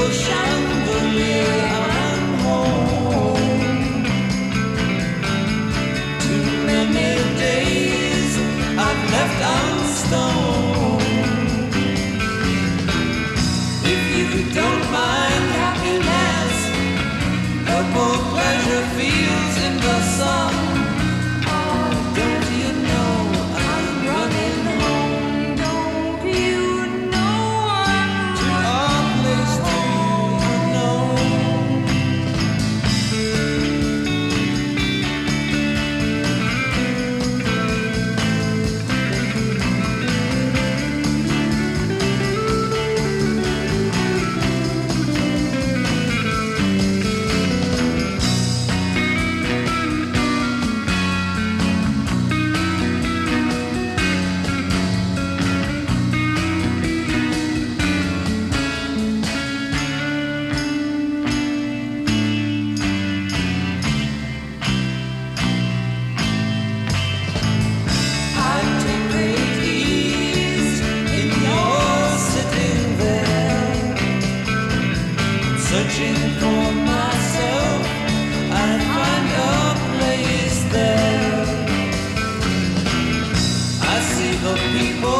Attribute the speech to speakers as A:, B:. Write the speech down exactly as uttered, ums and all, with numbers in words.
A: chandelier, I'm home. Too many days I've left unstoned. If you don't mind happiness, purple pleasure feels in the sun. Oh, don't you know I'm running home? Don't you know I'm to our place to know? Searching for myself, I find a place there. I see the people